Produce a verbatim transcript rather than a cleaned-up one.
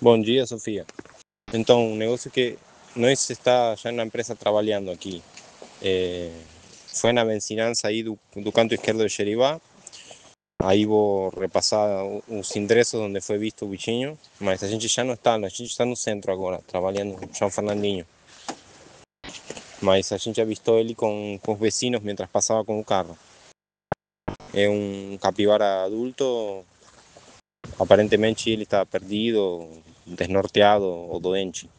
Bom dia, Sofia. Então, um negócio que nós está já na empresa trabalhando aqui. É, foi na vizinhança aí do, do canto esquerdo de Xeribá. Aí vou repassar os endereços onde foi visto o bichinho, mas a gente já não está, a gente está no centro agora, trabalhando no São Fernandinho. Mas a gente avistou ele com, com os vecinos mientras passava com o carro. É um capibara adulto, aparentemente ele está perdido, desnorteado ou doente.